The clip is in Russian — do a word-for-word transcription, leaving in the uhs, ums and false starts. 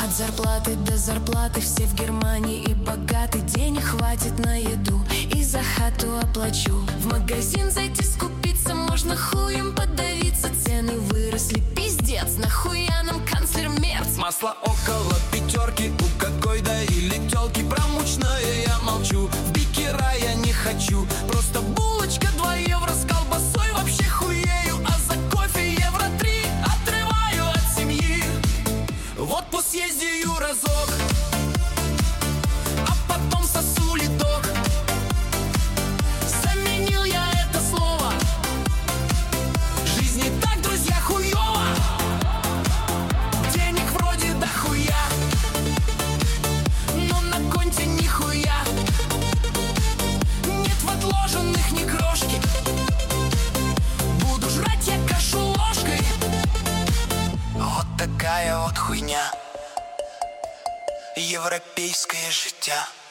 От зарплаты до зарплаты все в Германии и богаты. Денег хватит на еду и за хату оплачу. В магазин зайти скупиться можно, хуем подавиться. Цены выросли, пиздец, нахуя нам канцлер Мерц? Масло около пятерки, у какой да или тёлки. Про мучное я молчу, в бикера я не хочу. Просто булочка два евро с колбасой, вообще хуею. А за кофе евро три отрываю от семьи. В отпуск съездию разок, а потом сосу ледок. Заменил я это слово, жизнь не так, друзья, хуёво. Денег вроде дохуя, но на конте нихуя. Нет в отложенных ни крошки, буду жрать я кашу ложкой. Вот такая вот хуйня, европейское життя.